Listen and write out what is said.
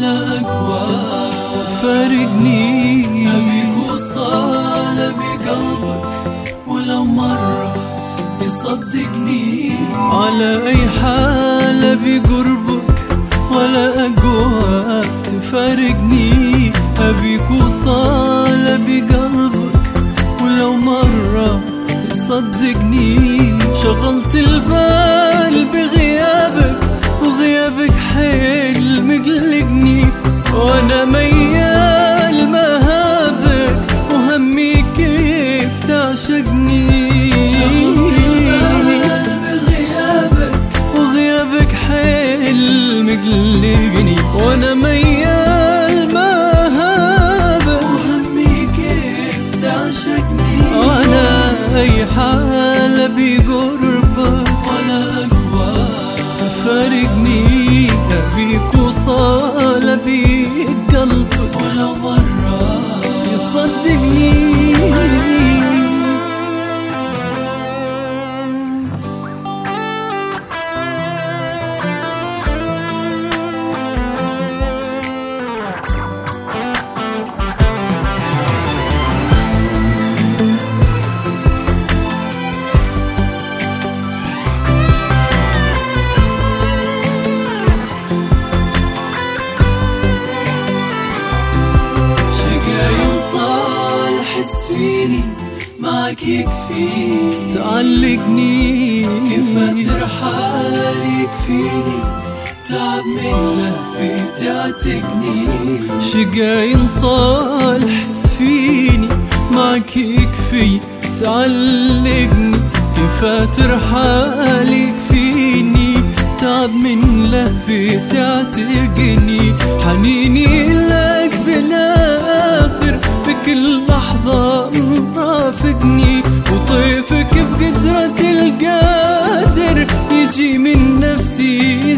ولا أقوى تفارقني. أبيك وصال بقلبك ولو مرة يصدقني. على أي حال بقربك ولا أقوى تفارقني. أبيك وصال بقلبك ولو مرة يصدقني. شغلت البال بغيابك وغيابك حيل مقلقني. وأنا ميال مهابك وهمي كيف تعشقني. مقلقني وانا ميال مهابك وهمي كيف تعشقني. على اي حال بقربك ولا أقوى تفارقني. ابيك وصال بيك قلبك ولو مرة يصدقني. فيني معك يكفيني. تعلقني كيف ترحال يكفيني. تعب من لهفتي تعتقني. شقاي طال حس فيني معك يكفي. تعلقني كيف ترحال يكفيني. تعب من لهفتي تعتقني. حنيني لك بلا آخر بكل لحظة مرافقني. وطيفك بقدرة القادر يجي من نفسي